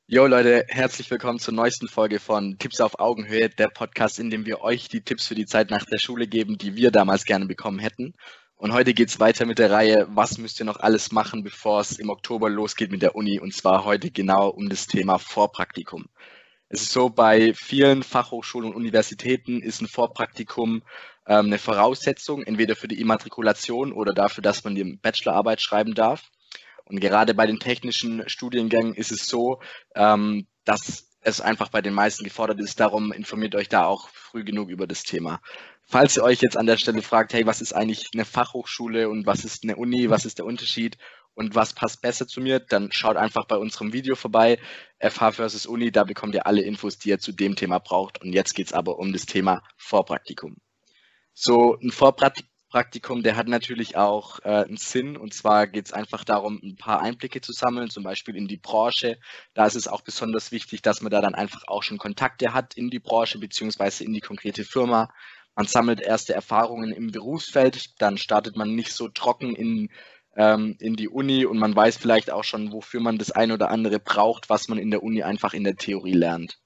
Jo Leute, herzlich willkommen zur neuesten Folge von Tipps auf Augenhöhe, der Podcast, in dem wir euch die Tipps für die Zeit nach der Schule geben, die wir damals gerne bekommen hätten. Und heute geht's weiter mit der Reihe, was müsst ihr noch alles machen, bevor es im Oktober losgeht mit der Uni? Und zwar heute genau um das Thema Vorpraktikum. Es ist so, bei vielen Fachhochschulen und Universitäten ist ein Vorpraktikum eine Voraussetzung, entweder für die Immatrikulation oder dafür, dass man die Bachelorarbeit schreiben darf. Und gerade bei den technischen Studiengängen ist es so, dass es einfach bei den meisten gefordert ist. Darum informiert euch da auch früh genug über das Thema. Falls ihr euch jetzt an der Stelle fragt, hey, was ist eigentlich eine Fachhochschule und was ist eine Uni, was ist der Unterschied und was passt besser zu mir, dann schaut einfach bei unserem Video vorbei, FH versus Uni, da bekommt ihr alle Infos, die ihr zu dem Thema braucht. Und jetzt geht es aber um das Thema Vorpraktikum. So ein Vorpraktikum, der hat natürlich auch einen Sinn. Und zwar geht es einfach darum, ein paar Einblicke zu sammeln, zum Beispiel in die Branche. Da ist es auch besonders wichtig, dass man da dann einfach auch schon Kontakte hat in die Branche beziehungsweise in die konkrete Firma. Man sammelt erste Erfahrungen im Berufsfeld, dann startet man nicht so trocken in die Uni und man weiß vielleicht auch schon, wofür man das ein oder andere braucht, was man in der Uni einfach in der Theorie lernt.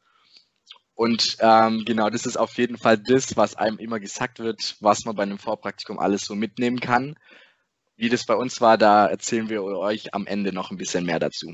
Und genau, das ist auf jeden Fall das, was einem immer gesagt wird, was man bei einem Vorpraktikum alles so mitnehmen kann. Wie das bei uns war, da erzählen wir euch am Ende noch ein bisschen mehr dazu.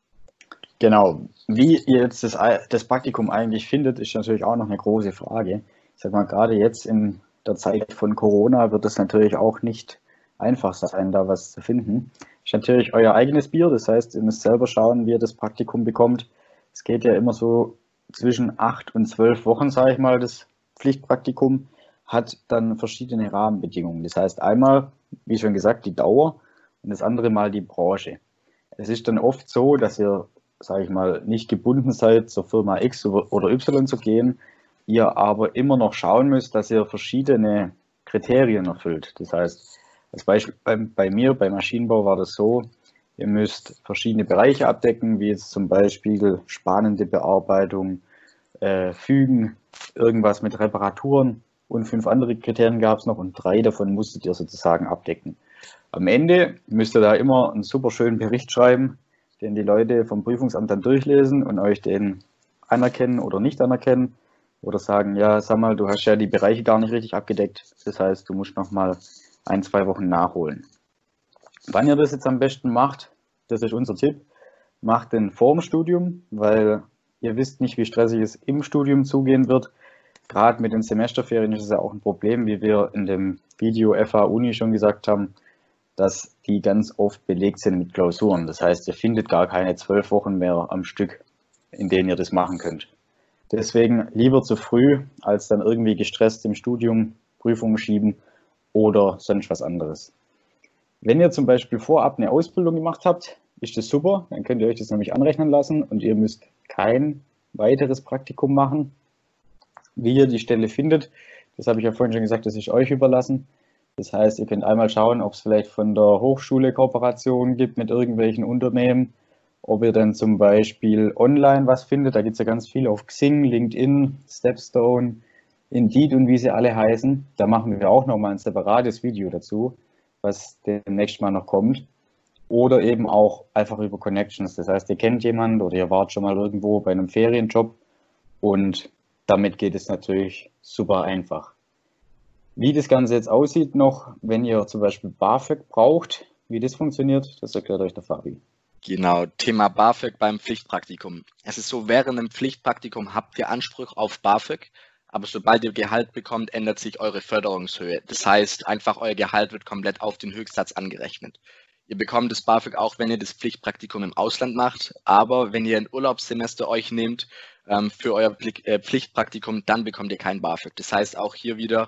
Genau. Wie ihr jetzt das Praktikum eigentlich findet, ist natürlich auch noch eine große Frage. Ich sag mal, gerade jetzt in der Zeit von Corona wird es natürlich auch nicht einfach sein, da was zu finden. Ist natürlich euer eigenes Bier, das heißt, ihr müsst selber schauen, wie ihr das Praktikum bekommt. Es geht ja immer so zwischen 8 und 12 Wochen, sage ich mal, das Pflichtpraktikum hat dann verschiedene Rahmenbedingungen. Das heißt einmal, wie schon gesagt, die Dauer und das andere Mal die Branche. Es ist dann oft so, dass ihr, sage ich mal, nicht gebunden seid, zur Firma X oder Y zu gehen, ihr aber immer noch schauen müsst, dass ihr verschiedene Kriterien erfüllt. Das heißt, als Beispiel bei mir, beim Maschinenbau war das so, ihr müsst verschiedene Bereiche abdecken, wie jetzt zum Beispiel spannende Bearbeitung, Fügen, irgendwas mit Reparaturen und 5 andere Kriterien gab es noch und 3 davon musstet ihr sozusagen abdecken. Am Ende müsst ihr da immer einen super schönen Bericht schreiben, den die Leute vom Prüfungsamt dann durchlesen und euch den anerkennen oder nicht anerkennen oder sagen, ja, sag mal, du hast ja die Bereiche gar nicht richtig abgedeckt. Das heißt, du musst noch mal 1, 2 Wochen nachholen. Wann ihr das jetzt am besten macht, das ist unser Tipp. Macht den vorm Studium, weil ihr wisst nicht, wie stressig es im Studium zugehen wird. Gerade mit den Semesterferien ist es ja auch ein Problem, wie wir in dem Video FH Uni schon gesagt haben, dass die ganz oft belegt sind mit Klausuren. Das heißt, ihr findet gar keine 12 Wochen mehr am Stück, in denen ihr das machen könnt. Deswegen lieber zu früh, als dann irgendwie gestresst im Studium Prüfungen schieben oder sonst was anderes. Wenn ihr zum Beispiel vorab eine Ausbildung gemacht habt, ist das super, dann könnt ihr euch das nämlich anrechnen lassen und ihr müsst kein weiteres Praktikum machen. Wie ihr die Stelle findet, das habe ich ja vorhin schon gesagt, das ist euch überlassen. Das heißt, ihr könnt einmal schauen, ob es vielleicht von der Hochschule Kooperationen gibt mit irgendwelchen Unternehmen, ob ihr dann zum Beispiel online was findet. Da gibt es ja ganz viel auf Xing, LinkedIn, Stepstone, Indeed und wie sie alle heißen. Da machen wir auch nochmal ein separates Video dazu, was demnächst mal noch kommt. Oder eben auch einfach über Connections. Das heißt, ihr kennt jemanden oder ihr wart schon mal irgendwo bei einem Ferienjob und damit geht es natürlich super einfach. Wie das Ganze jetzt aussieht noch, wenn ihr zum Beispiel BAföG braucht, wie das funktioniert, das erklärt euch der Fabi. Genau, Thema BAföG beim Pflichtpraktikum. Es ist so, während einem Pflichtpraktikum habt ihr Anspruch auf BAföG, aber sobald ihr Gehalt bekommt, ändert sich eure Förderungshöhe. Das heißt, einfach euer Gehalt wird komplett auf den Höchstsatz angerechnet. Ihr bekommt das BAföG auch, wenn ihr das Pflichtpraktikum im Ausland macht, aber wenn ihr ein Urlaubssemester euch nehmt für euer Pflichtpraktikum, dann bekommt ihr kein BAföG. Das heißt auch hier wieder,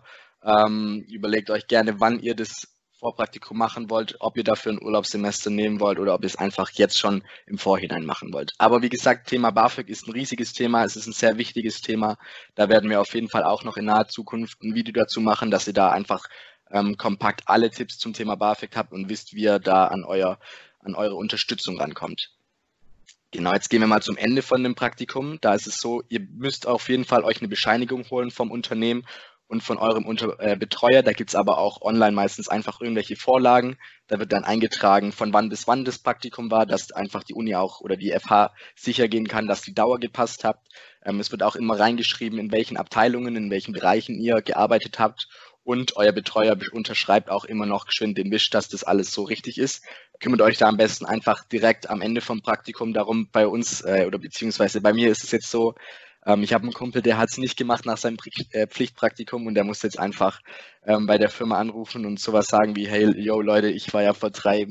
überlegt euch gerne, wann ihr das Vorpraktikum machen wollt, ob ihr dafür ein Urlaubssemester nehmen wollt oder ob ihr es einfach jetzt schon im Vorhinein machen wollt. Aber wie gesagt, Thema BAföG ist ein riesiges Thema, es ist ein sehr wichtiges Thema. Da werden wir auf jeden Fall auch noch in naher Zukunft ein Video dazu machen, dass ihr da einfach kompakt alle Tipps zum Thema BAföG habt und wisst, wie ihr da an eure Unterstützung rankommt. Genau, jetzt gehen wir mal zum Ende von dem Praktikum. Da ist es so, ihr müsst auf jeden Fall euch eine Bescheinigung holen vom Unternehmen und von eurem Betreuer. Da gibt es aber auch online meistens einfach irgendwelche Vorlagen. Da wird dann eingetragen, von wann bis wann das Praktikum war, dass einfach die Uni auch oder die FH sicher gehen kann, dass die Dauer gepasst hat. Es wird auch immer reingeschrieben, in welchen Abteilungen, in welchen Bereichen ihr gearbeitet habt. Und euer Betreuer unterschreibt auch immer noch geschwind den Wisch, dass das alles so richtig ist. Kümmert euch da am besten einfach direkt am Ende vom Praktikum darum. Bei uns oder beziehungsweise bei mir ist es jetzt so, ich habe einen Kumpel, der hat es nicht gemacht nach seinem Pflichtpraktikum und der muss jetzt einfach bei der Firma anrufen und sowas sagen wie, hey, yo Leute, ich war ja vor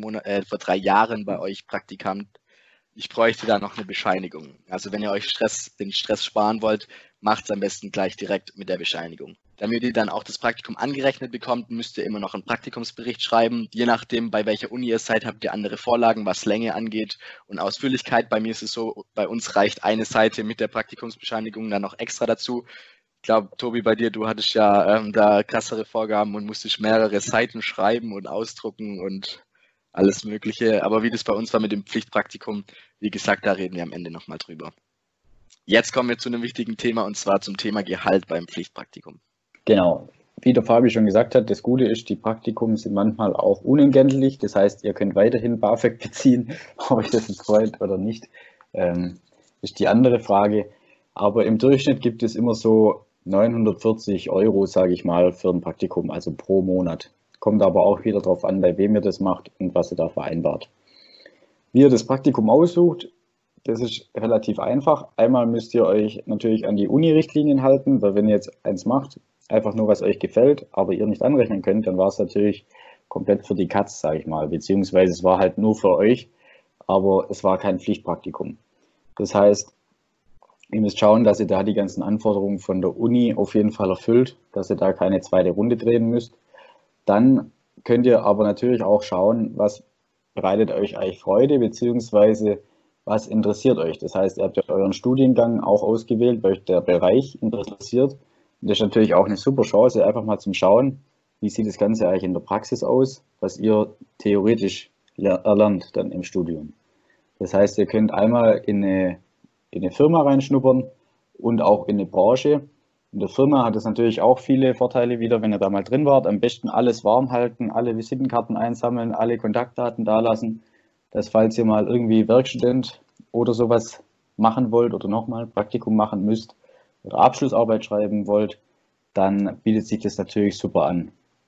3 Jahren bei euch Praktikant. Ich bräuchte da noch eine Bescheinigung. Also wenn ihr euch den Stress sparen wollt, macht es am besten gleich direkt mit der Bescheinigung. Damit ihr dann auch das Praktikum angerechnet bekommt, müsst ihr immer noch einen Praktikumsbericht schreiben. Je nachdem, bei welcher Uni ihr seid, habt ihr andere Vorlagen, was Länge angeht und Ausführlichkeit. Bei mir ist es so, bei uns reicht eine Seite mit der Praktikumsbescheinigung dann noch extra dazu. Ich glaube, Tobi, bei dir, du hattest ja da krassere Vorgaben und musstest mehrere Seiten schreiben und ausdrucken und alles Mögliche. Aber wie das bei uns war mit dem Pflichtpraktikum, wie gesagt, da reden wir am Ende nochmal drüber. Jetzt kommen wir zu einem wichtigen Thema und zwar zum Thema Gehalt beim Pflichtpraktikum. Genau. Wie der Fabi schon gesagt hat, das Gute ist, die Praktikum sind manchmal auch unentgeltlich. Das heißt, ihr könnt weiterhin BAföG beziehen, ob euch das jetzt freut oder nicht, ist die andere Frage. Aber im Durchschnitt gibt es immer so 940 €, sage ich mal, für ein Praktikum, also pro Monat. Kommt aber auch wieder darauf an, bei wem ihr das macht und was ihr da vereinbart. Wie ihr das Praktikum aussucht, das ist relativ einfach. Einmal müsst ihr euch natürlich an die Uni-Richtlinien halten, weil wenn ihr jetzt eins macht, einfach nur was euch gefällt, aber ihr nicht anrechnen könnt, dann war es natürlich komplett für die Katz, sage ich mal, beziehungsweise es war halt nur für euch, aber es war kein Pflichtpraktikum. Das heißt, ihr müsst schauen, dass ihr da die ganzen Anforderungen von der Uni auf jeden Fall erfüllt, dass ihr da keine zweite Runde drehen müsst. Dann könnt ihr aber natürlich auch schauen, was bereitet euch eigentlich Freude, beziehungsweise was interessiert euch. Das heißt, ihr habt ja euren Studiengang auch ausgewählt, weil euch der Bereich interessiert. Und das ist natürlich auch eine super Chance, einfach mal zum Schauen, wie sieht das Ganze eigentlich in der Praxis aus, was ihr theoretisch erlernt dann im Studium. Das heißt, ihr könnt einmal in eine Firma reinschnuppern und auch in eine Branche. In der Firma hat es natürlich auch viele Vorteile wieder, wenn ihr da mal drin wart. Am besten alles warm halten, alle Visitenkarten einsammeln, alle Kontaktdaten dalassen, dass falls ihr mal irgendwie Werkstudent oder sowas machen wollt oder nochmal Praktikum machen müsst oder Abschlussarbeit schreiben wollt, dann bietet sich das natürlich super an.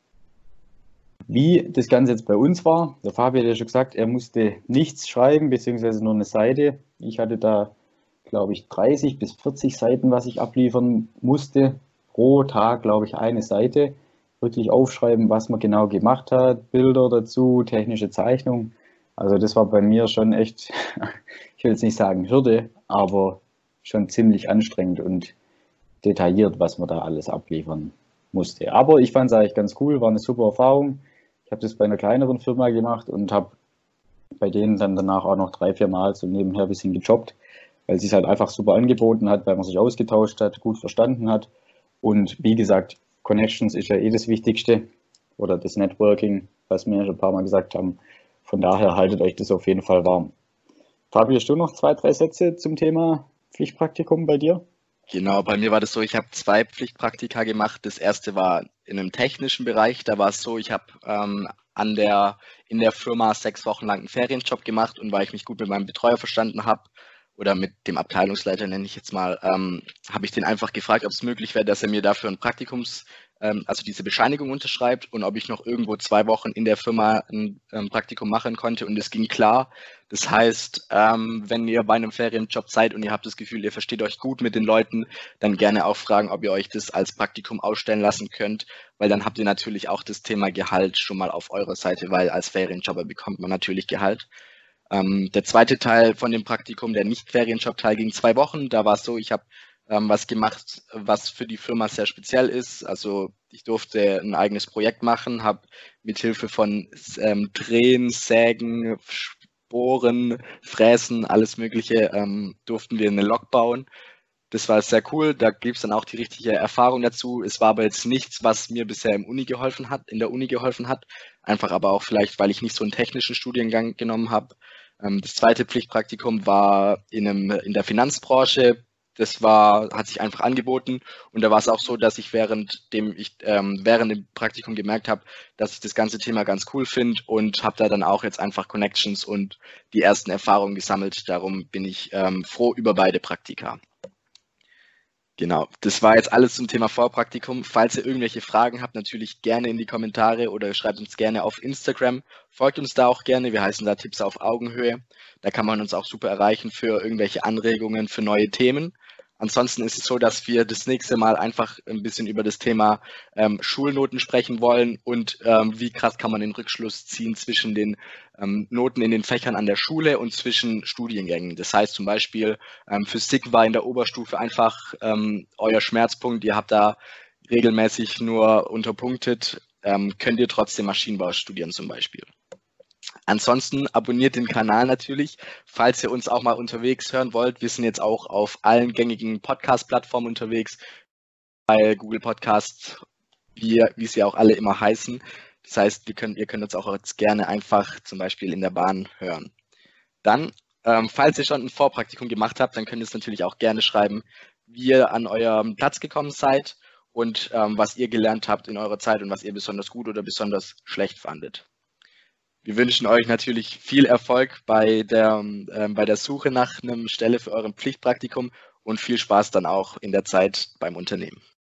Wie das Ganze jetzt bei uns war, der Fabi hat ja schon gesagt, er musste nichts schreiben, beziehungsweise nur eine Seite. Ich hatte da, glaube ich, 30 bis 40 Seiten, was ich abliefern musste. Pro Tag, glaube ich, eine Seite. Wirklich aufschreiben, was man genau gemacht hat, Bilder dazu, technische Zeichnung. Also das war bei mir schon echt, ich will jetzt nicht sagen Hürde, aber schon ziemlich anstrengend und detailliert, was man da alles abliefern musste. Aber ich fand es eigentlich ganz cool, war eine super Erfahrung. Ich habe das bei einer kleineren Firma gemacht und habe bei denen dann danach auch noch 3-4 Mal so nebenher ein bisschen gejobbt, weil es sich halt einfach super angeboten hat, weil man sich ausgetauscht hat, gut verstanden hat. Und wie gesagt, Connections ist ja eh das Wichtigste oder das Networking, was wir schon ein paar Mal gesagt haben. Von daher haltet euch das auf jeden Fall warm. Fabi, hast du noch 2-3 Sätze zum Thema Pflichtpraktikum bei dir? Genau, bei mir war das so, ich habe 2 Pflichtpraktika gemacht. Das erste war in einem technischen Bereich. Da war es so, ich habe in der Firma 6 Wochen lang einen Ferienjob gemacht und weil ich mich gut mit meinem Betreuer verstanden habe oder mit dem Abteilungsleiter, nenne ich jetzt mal, habe ich den einfach gefragt, ob es möglich wäre, dass er mir dafür ein also diese Bescheinigung unterschreibt und ob ich noch irgendwo 2 Wochen in der Firma ein Praktikum machen konnte und es ging klar. Das heißt, wenn ihr bei einem Ferienjob seid und ihr habt das Gefühl, ihr versteht euch gut mit den Leuten, dann gerne auch fragen, ob ihr euch das als Praktikum ausstellen lassen könnt, weil dann habt ihr natürlich auch das Thema Gehalt schon mal auf eurer Seite, weil als Ferienjobber bekommt man natürlich Gehalt. Der zweite Teil von dem Praktikum, der Nicht-Ferienjob-Teil, ging 2 Wochen. Da war es so, ich habe was gemacht, was für die Firma sehr speziell ist. Also ich durfte ein eigenes Projekt machen, habe mit Hilfe von Drehen, Sägen, Bohren, Fräsen, alles Mögliche, durften wir eine Lok bauen. Das war sehr cool, da gibt es dann auch die richtige Erfahrung dazu. Es war aber jetzt nichts, was mir bisher in der Uni geholfen hat. Einfach aber auch vielleicht, weil ich nicht so einen technischen Studiengang genommen habe. Das zweite Pflichtpraktikum war in der Finanzbranche. hat sich einfach angeboten und da war es auch so, dass ich während dem Praktikum gemerkt habe, dass ich das ganze Thema ganz cool finde und habe da dann auch jetzt einfach Connections und die ersten Erfahrungen gesammelt. Darum bin ich froh über beide Praktika. Genau, das war jetzt alles zum Thema Vorpraktikum. Falls ihr irgendwelche Fragen habt, natürlich gerne in die Kommentare oder schreibt uns gerne auf Instagram. Folgt uns da auch gerne, wir heißen da Tipps auf Augenhöhe. Da kann man uns auch super erreichen für irgendwelche Anregungen, für neue Themen. Ansonsten ist es so, dass wir das nächste Mal einfach ein bisschen über das Thema Schulnoten sprechen wollen und wie krass kann man den Rückschluss ziehen zwischen den Noten in den Fächern an der Schule und zwischen Studiengängen. Das heißt zum Beispiel, Physik war in der Oberstufe einfach euer Schmerzpunkt, ihr habt da regelmäßig nur unterpunktet, könnt ihr trotzdem Maschinenbau studieren zum Beispiel. Ansonsten abonniert den Kanal natürlich, falls ihr uns auch mal unterwegs hören wollt. Wir sind jetzt auch auf allen gängigen Podcast-Plattformen unterwegs, bei Google Podcasts, wie sie auch alle immer heißen. Das heißt, ihr könnt uns auch jetzt gerne einfach zum Beispiel in der Bahn hören. Dann, falls ihr schon ein Vorpraktikum gemacht habt, dann könnt ihr es natürlich auch gerne schreiben, wie ihr an eurem Platz gekommen seid und was ihr gelernt habt in eurer Zeit und was ihr besonders gut oder besonders schlecht fandet. Wir wünschen euch natürlich viel Erfolg bei der Suche nach einer Stelle für euren Pflichtpraktikum und viel Spaß dann auch in der Zeit beim Unternehmen.